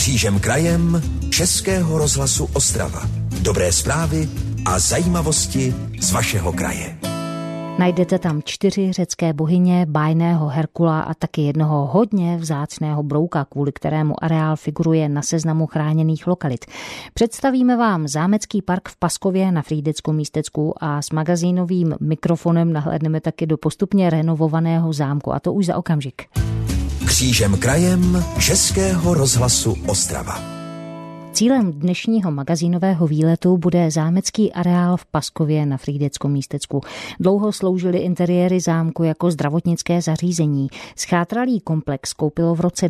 Křížem krajem Českého rozhlasu Ostrava. Dobré zprávy a zajímavosti z vašeho kraje. Najdete tam 4 řecké bohyně, bájného Herkula a taky jednoho hodně vzácného brouka, kvůli kterému areál figuruje na seznamu chráněných lokalit. Představíme vám zámecký park v Paskově na Frýdeckom místecku a s magazínovým mikrofonem nahlédneme taky do postupně renovovaného zámku, a to už za okamžik. Křížem krajem Českého rozhlasu Ostrava. Cílem dnešního magazínového výletu bude zámecký areál v Paskově na Frýdeckom místecku. Dlouho sloužily interiéry zámku jako zdravotnické zařízení. Schátralý komplex koupilo v roce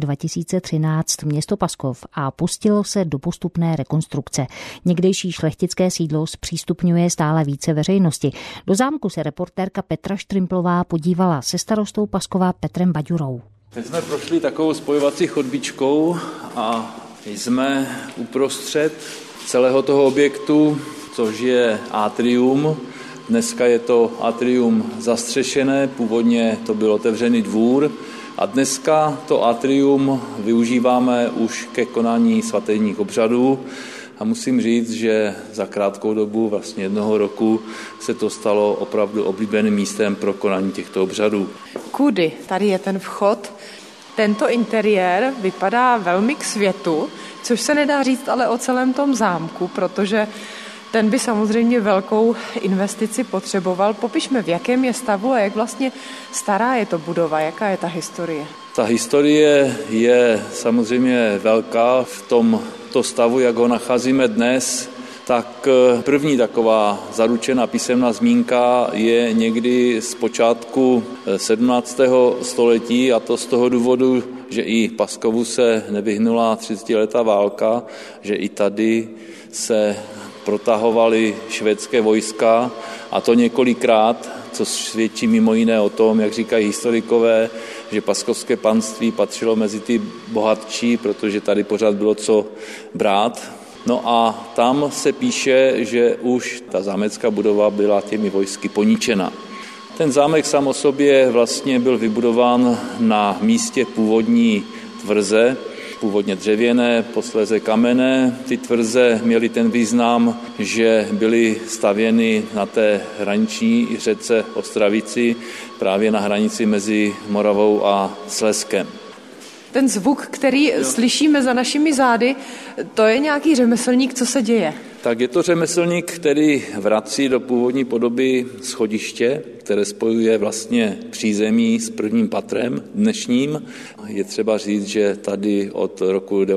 2013 město Paskov a pustilo se do postupné rekonstrukce. Někdejší šlechtické sídlo zpřístupňuje stále více veřejnosti. Do zámku se reportérka Petra Štrimplová podívala se starostou Paskova Petrem Baďurou. Teď jsme prošli takovou spojovací chodbičkou a jsme uprostřed celého toho objektu, což je atrium. Dneska je to atrium zastřešené, původně to byl otevřený dvůr a dneska to atrium využíváme už ke konání svatebních obřadů. A musím říct, že za krátkou dobu, vlastně 1 roku, se to stalo opravdu oblíbeným místem pro konání těchto obřadů. Kudy, tady je ten vchod. Tento interiér vypadá velmi k světu, což se nedá říct ale o celém tom zámku, protože ten by samozřejmě velkou investici potřeboval. Popišme, v jakém je stavu a jak vlastně stará je to budova, jaká je ta historie. Ta historie je samozřejmě velká v tomto stavu, jak ho nacházíme dnes. Tak první taková zaručená písemná zmínka je někdy z počátku 17. století, a to z toho důvodu, že i Paskovu se nevyhnula 30letá válka, že i tady se protahovaly švédské vojska, a to několikrát, co svědčí mimo jiné o tom, jak říkají historikové, že paskovské panství patřilo mezi ty bohatší, protože tady pořád bylo co brát. No a tam se píše, že už ta zámecká budova byla těmi vojsky poničena. Ten zámek sám o sobě vlastně byl vybudován na místě původní tvrze, původně dřevěné, posléze kamenné. Ty tvrze měly ten význam, že byly stavěny na té hraniční řece Ostravici, právě na hranici mezi Moravou a Slezskem. Ten zvuk, který slyšíme za našimi zády, to je nějaký řemeslník, co se děje? Tak je to řemeslník, který vrací do původní podoby schodiště, které spojuje vlastně přízemí s prvním patrem dnešním. Je třeba říct, že tady od roku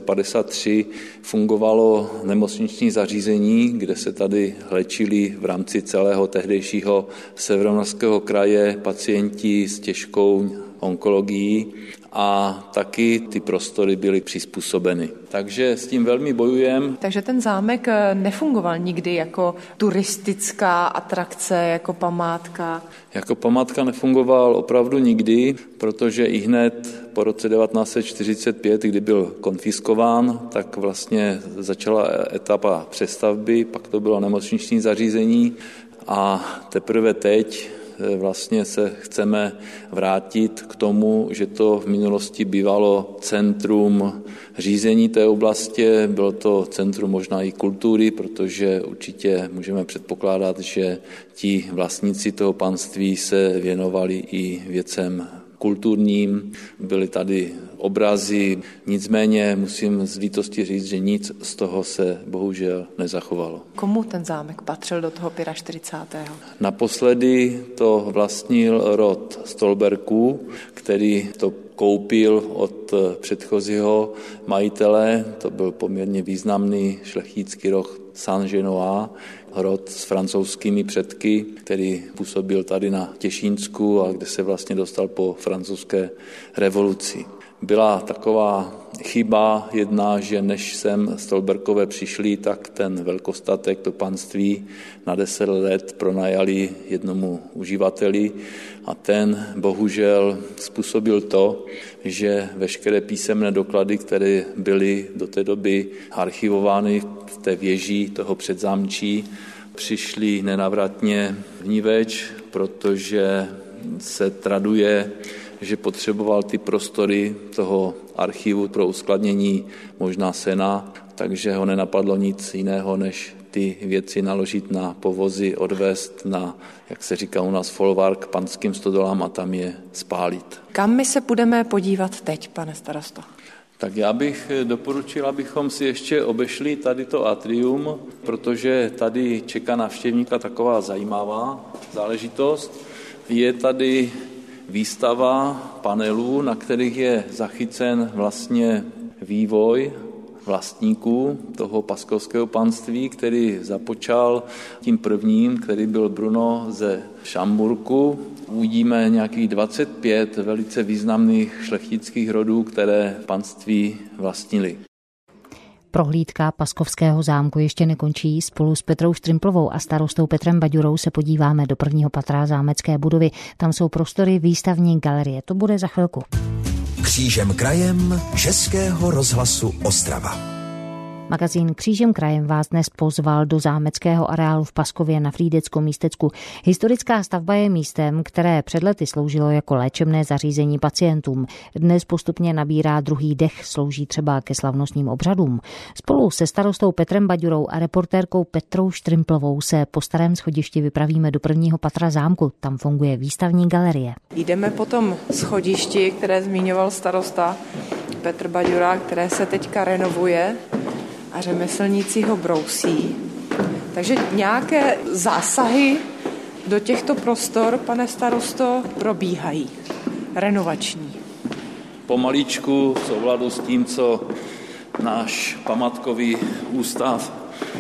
1953 fungovalo nemocniční zařízení, kde se tady léčili v rámci celého tehdejšího severomoravského kraje pacienti s těžkou onkologií a taky ty prostory byly přizpůsobeny. Takže s tím velmi bojujeme. Takže ten zámek nefungoval nikdy jako turistická atrakce, jako památka? Jako památka nefungoval opravdu nikdy, protože i hned po roce 1945, kdy byl konfiskován, tak vlastně začala etapa přestavby, pak to bylo nemocniční zařízení a teprve teď vlastně se chceme vrátit k tomu, že to v minulosti bývalo centrum řízení té oblasti, bylo to centrum možná i kultury, protože určitě můžeme předpokládat, že ti vlastníci toho panství se věnovali i věcem kulturním, byly tady obrazy, nicméně musím z lítosti říct, že nic z toho se bohužel nezachovalo. Komu ten zámek patřil do toho 45. Naposledy to vlastnil rod Stolberků, který to koupil od předchozího majitele, to byl poměrně významný šlechtický rod Saint-Genois, rod s francouzskými předky, který působil tady na Těšínsku a kde se vlastně dostal po francouzské revoluci. Byla taková chyba jedna, že než sem Stolberkové přišli, tak ten velkostatek, to panství na 10 let pronajali jednomu uživateli a ten bohužel způsobil to, že veškeré písemné doklady, které byly do té doby archivovány v té věži toho předzámčí, přišly nenávratně vniveč, protože se traduje, že potřeboval ty prostory toho archivu pro uskladnění možná sena, takže ho nenapadlo nic jiného, než ty věci naložit na povozy, odvést na, jak se říká u nás, folvark k panským stodolám a tam je spálit. Kam my se budeme podívat teď, pane starosto? Tak já bych doporučil, abychom si ještě obešli tady to atrium, protože tady čeká návštěvníka taková zajímavá záležitost. Je tady výstava panelů, na kterých je zachycen vlastně vývoj vlastníků toho paskovského panství, který započal tím prvním, který byl Bruno ze Šamburku. Uvidíme nějakých 25 velice významných šlechtických rodů, které panství vlastnili. Prohlídka Paskovského zámku ještě nekončí. Spolu s Petrou Štrimplovou a starostou Petrem Baďurou se podíváme do prvního patra zámecké budovy. Tam jsou prostory výstavní galerie. To bude za chvilku. Křížem krajem Českého rozhlasu Ostrava. Magazín Křížem krajem vás dnes pozval do zámeckého areálu v Paskově na Frýdecko-Místecku. Historická stavba je místem, které před lety sloužilo jako léčebné zařízení pacientům. Dnes postupně nabírá druhý dech, slouží třeba ke slavnostním obřadům. Spolu se starostou Petrem Baďurou a reportérkou Petrou Štrimplovou se po starém schodišti vypravíme do prvního patra zámku. Tam funguje výstavní galerie. Jdeme po tom schodišti, které zmiňoval starosta Petr Baďura, které se teďka renovuje a řemeslníci ho brousí. Takže nějaké zásahy do těchto prostor, pane starosto, probíhají. Renovační. Pomaličku v souladu s tím, co náš památkový ústav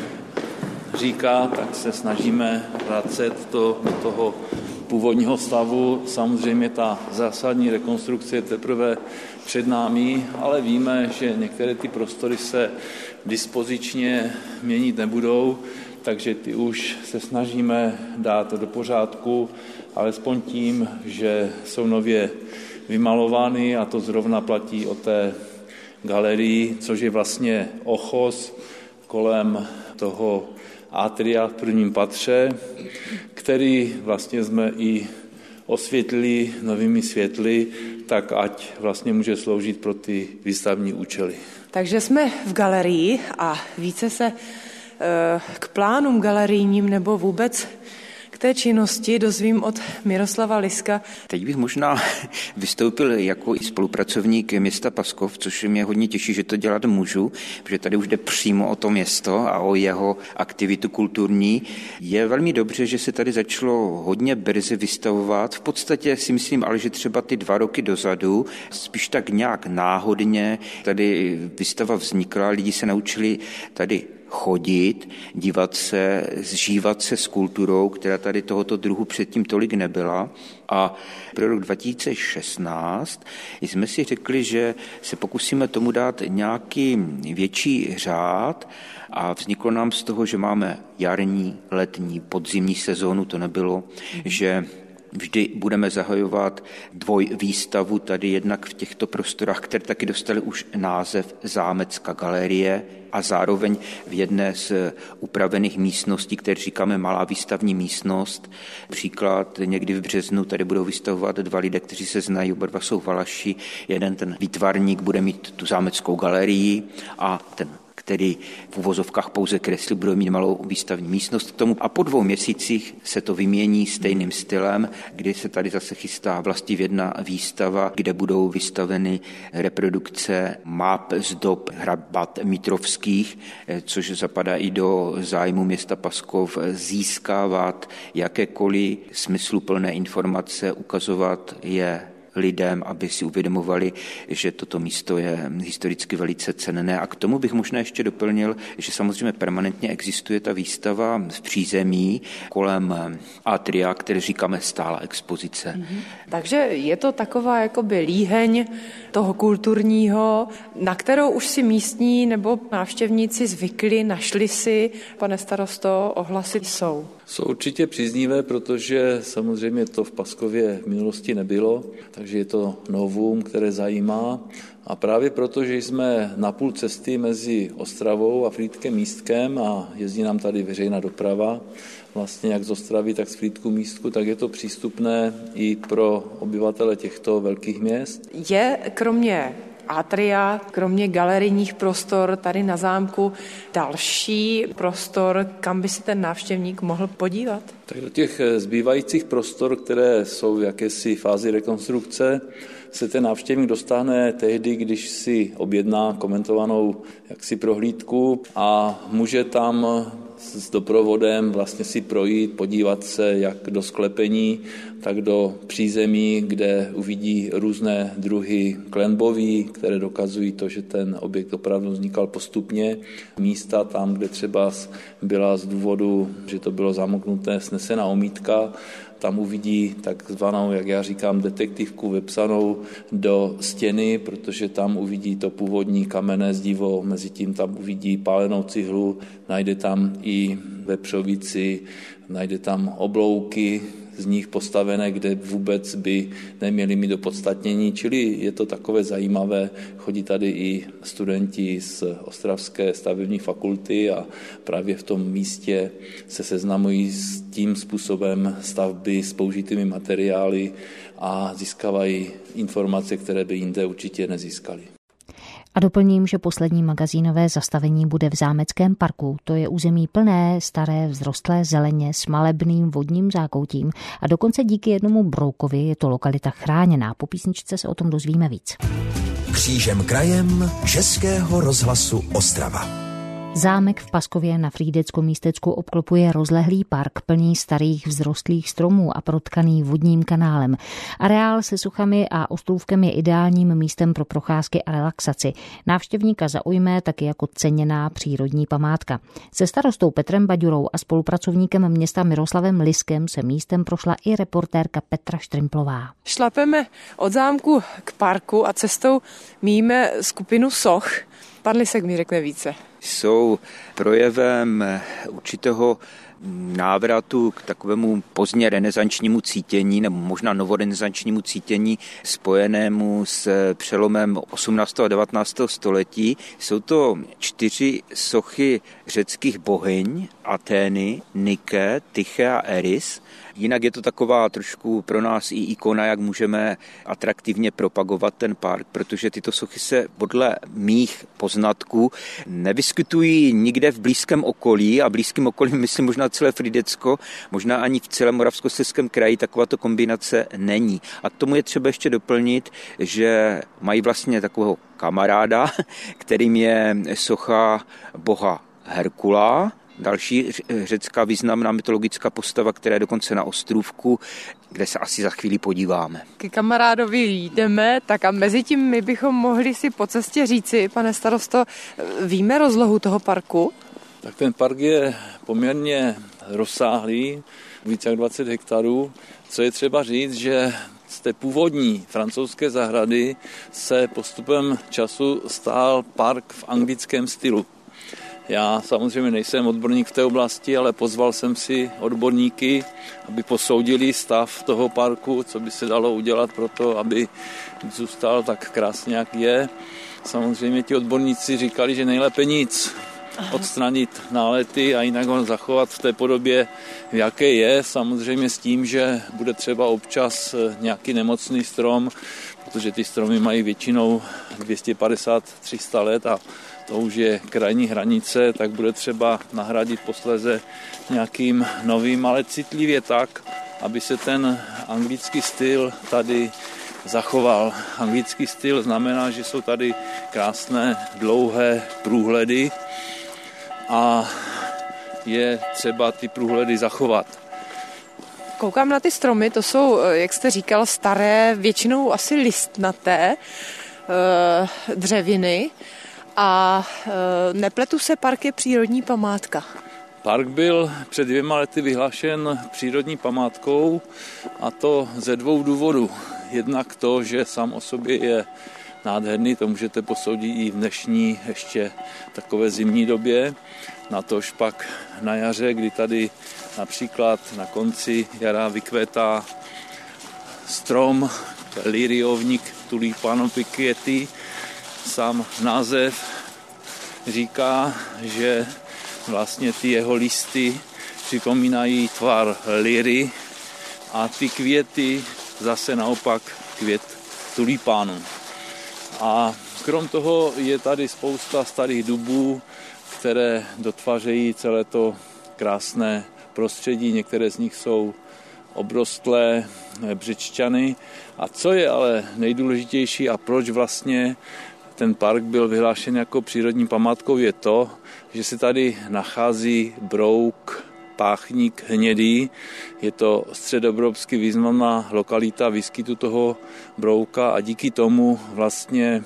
říká, tak se snažíme vracet do toho původního stavu. Samozřejmě ta zásadní rekonstrukce je teprve před námi, ale víme, že některé ty prostory se dispozičně měnit nebudou, takže ty už se snažíme dát do pořádku, alespoň tím, že jsou nově vymalovány a to zrovna platí o té galerii, což je vlastně ochos kolem toho atria v prvním patře, který vlastně jsme i osvětlili novými světly, tak ať vlastně může sloužit pro ty výstavní účely. Takže jsme v galerii a více se k plánům galerijním nebo vůbec k té činnosti dozvím od Miroslava Liska. Teď bych možná vystoupil jako i spolupracovník města Paskov, což mě hodně těší, že to dělat můžu, protože tady už jde přímo o to město a o jeho aktivitu kulturní. Je velmi dobře, že se tady začalo hodně brzy vystavovat. V podstatě si myslím, ale že třeba ty 2 roky dozadu, spíš tak nějak náhodně, tady výstava vznikla, lidi se naučili tady chodit, dívat se, zžívat se s kulturou, která tady tohoto druhu předtím tolik nebyla. A pro rok 2016 jsme si řekli, že se pokusíme tomu dát nějaký větší řád a vzniklo nám z toho, že máme jarní, letní, podzimní sezónu, to nebylo, že vždy budeme zahajovat dvojvýstavu tady jednak v těchto prostorách, které taky dostaly už název Zámecká galerie a zároveň v jedné z upravených místností, které říkáme malá výstavní místnost. Příklad někdy v březnu tady budou vystavovat 2 lidé, kteří se znají, oba 2 jsou Valaši. Jeden ten výtvarník bude mít tu zámeckou galerii a ten který v uvozovkách pouze kreslí, budou mít malou výstavní místnost k tomu a po 2 měsících se to vymění stejným stylem, kdy se tady zase chystá vlastivědná výstava, kde budou vystaveny reprodukce map z dob hrabat mitrovských, což zapadá i do zájmu města Paskov získávat jakékoliv smysluplné informace, ukazovat je lidem, aby si uvědomovali, že toto místo je historicky velice cenné. A k tomu bych možná ještě doplnil, že samozřejmě permanentně existuje ta výstava v přízemí kolem atria, které říkáme stála expozice. Takže je to taková jakoby líheň toho kulturního, na kterou už si místní nebo návštěvníci zvykli, našli si, pane starosto, ohlasy jsou. Jsou určitě příznivé, protože samozřejmě to v Paskově v minulosti nebylo, takže je to novum, které zajímá A právě proto, že jsme na půl cesty mezi Ostravou a Frýdkem Místkem a jezdí nám tady veřejná doprava, vlastně jak z Ostravy, tak z Frýdku Místku, tak je to přístupné i pro obyvatele těchto velkých měst. Je kromě atria, kromě galerijních prostor tady na zámku další prostor, kam by si ten návštěvník mohl podívat? Tak do těch zbývajících prostor, které jsou v jakési fázi rekonstrukce, se ten návštěvník dostane tehdy, když si objedná komentovanou jaksi prohlídku a může tam s doprovodem vlastně si projít, podívat se jak do sklepení, tak do přízemí, kde uvidí různé druhy klenboví, které dokazují to, že ten objekt opravdu vznikal postupně. Místa tam, kde třeba byla z důvodu, že to bylo zamoknuté, snesená omítka, tam uvidí takzvanou, jak já říkám, detektivku vepsanou do stěny, protože tam uvidí to původní kamenné zdivo, mezitím tam uvidí pálenou cihlu, najde tam i vepřovici, najde tam oblouky z nich postavené, kde vůbec by neměli mít opodstatnění, čili je to takové zajímavé. Chodí tady i studenti z Ostravské stavební fakulty a právě v tom místě se seznamují s tím způsobem stavby s použitými materiály a získávají informace, které by jinde určitě nezískali. A doplním, že poslední magazínové zastavení bude v Zámeckém parku. To je území plné staré vzrostlé zeleně s malebným vodním zákoutím a dokonce díky jednomu broukovi je to lokalita chráněná. Po písničce se o tom dozvíme víc. Křížem krajem Českého rozhlasu Ostrava. Zámek v Paskově na Frýdecko-Místecku obklopuje rozlehlý park plný starých vzrostlých stromů a protkaný vodním kanálem. Areál se suchami a ostrůvkem je ideálním místem pro procházky a relaxaci. Návštěvníka zaujme taky jako ceněná přírodní památka. Se starostou Petrem Baďurou a spolupracovníkem města Miroslavem Liskem se místem prošla i reportérka Petra Štrimplová. Šlapeme od zámku k parku a cestou míjíme skupinu soch. Pan Lisek mi řekne více. Jsou projevem určitého návratu k takovému pozdně renesančnímu cítění nebo možná novorenesančnímu cítění spojenému s přelomem 18. a 19. století. Jsou to 4 sochy řeckých bohyň, Atény, Nike, Tyche a Eris. Jinak je to taková trošku pro nás i ikona, jak můžeme atraktivně propagovat ten park, protože tyto sochy se podle mých poznatků nevyskytují nikde v blízkém okolí a blízkým okolím myslím možná celé Frýdecko, možná ani v celém Moravskoslezském kraji takováto kombinace není. A k tomu je třeba ještě doplnit, že mají vlastně takového kamaráda, kterým je socha boha Herkula, další řecká významná mytologická postava, která je dokonce na ostrůvku, kde se asi za chvíli podíváme. K kamarádovi jdeme, tak a mezi tím my bychom mohli si po cestě říci, pane starosto, víme rozlohu toho parku? Tak ten park je poměrně rozsáhlý, více jak 20 hektarů. Co je třeba říct, že z té původní francouzské zahrady se postupem času stál park v anglickém stylu. Já samozřejmě nejsem odborník v té oblasti, ale pozval jsem si odborníky, aby posoudili stav toho parku, co by se dalo udělat pro to, aby zůstal tak krásně, jak je. Samozřejmě ti odborníci říkali, že nejlépe nic, odstranit nálety a jinak ho zachovat v té podobě, v jaké je. Samozřejmě s tím, že bude třeba občas nějaký nemocný strom, protože ty stromy mají většinou 250-300 let a to už je krajní hranice, tak bude třeba nahradit posléze nějakým novým, ale citlivě tak, aby se ten anglický styl tady zachoval. Anglický styl znamená, že jsou tady krásné dlouhé průhledy a je třeba ty průhledy zachovat. Koukám na ty stromy, to jsou, jak jste říkal, staré, většinou asi listnaté dřeviny. A nepletu se, park je přírodní památka. Park byl před 2 lety vyhlášen přírodní památkou a to ze 2 důvodů. Jednak to, že sám o sobě je nádherný, to můžete posoudit i v dnešní ještě takové zimní době. Natož pak na jaře, kdy tady například na konci jara vykvétá strom, liriovník Tulipanom piqueti, sám název říká, že vlastně ty jeho listy připomínají tvar liry a ty květy zase naopak květ tulipánu. A krom toho je tady spousta starých dubů, které dotvářejí celé to krásné prostředí. Některé z nich jsou obrostlé břečťany. A co je ale nejdůležitější a proč vlastně ten park byl vyhlášen jako přírodní památkou, je to, že se tady nachází brouk páchník hnědý. Je to středoevropsky významná lokalita výskytu toho brouka a díky tomu vlastně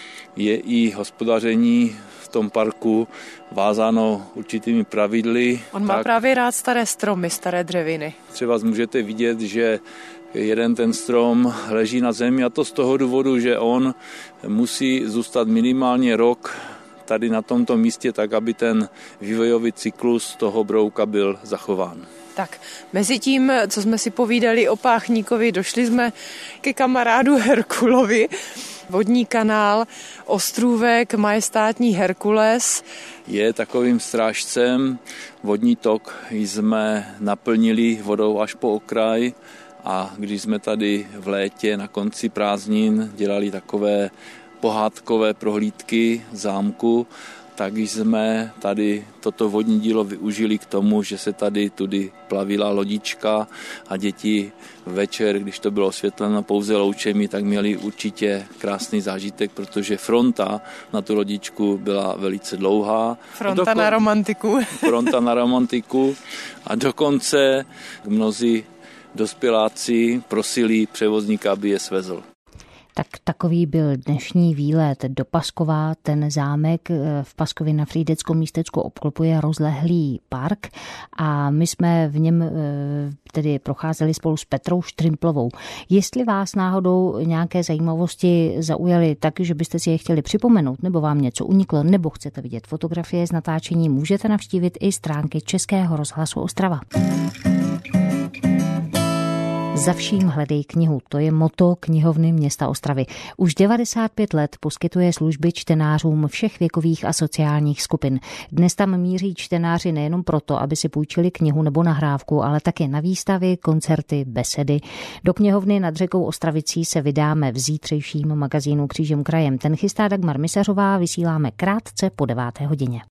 je i hospodaření v tom parku vázáno určitými pravidly. On má právě rád staré stromy, staré dřeviny. Třeba můžete vidět, že jeden ten strom leží na zemi a to z toho důvodu, že on musí zůstat minimálně rok tady na tomto místě, tak aby ten vývojový cyklus toho brouka byl zachován. Tak, mezi tím, co jsme si povídali o páchníkovi, došli jsme ke kamarádu Herkulovi. Vodní kanál, ostrůvek, majestátní Herkules. Je takovým strážcem. Vodní tok jsme naplnili vodou až po okraj a když jsme tady v létě na konci prázdnin dělali takové pohádkové prohlídky zámku, tak jsme tady toto vodní dílo využili k tomu, že se tady tudy plavila lodička a děti večer, když to bylo osvětleno pouze loučemi, tak měli určitě krásný zážitek, protože fronta na tu lodičku byla velice dlouhá. Fronta na romantiku. Fronta na romantiku a dokonce mnozí dospěláci prosili převozníka, aby je svezl. Tak takový byl dnešní výlet do Paskova. Ten zámek v Paskově na Frýdeckom místečku obklopuje rozlehlý park a my jsme v něm tedy procházeli spolu s Petrou Štrimplovou. Jestli vás náhodou nějaké zajímavosti zaujaly tak, že byste si je chtěli připomenout, nebo vám něco uniklo, nebo chcete vidět fotografie z natáčení, můžete navštívit i stránky Českého rozhlasu Ostrava. Za vším hledej knihu, to je motto knihovny města Ostravy. Už 95 let poskytuje služby čtenářům všech věkových a sociálních skupin. Dnes tam míří čtenáři nejenom proto, aby si půjčili knihu nebo nahrávku, ale také na výstavy, koncerty, besedy. Do knihovny nad řekou Ostravicí se vydáme v zítřejším magazínu Křížem krajem. Ten chystá Dagmar Misařová, vysíláme krátce po 9. hodině.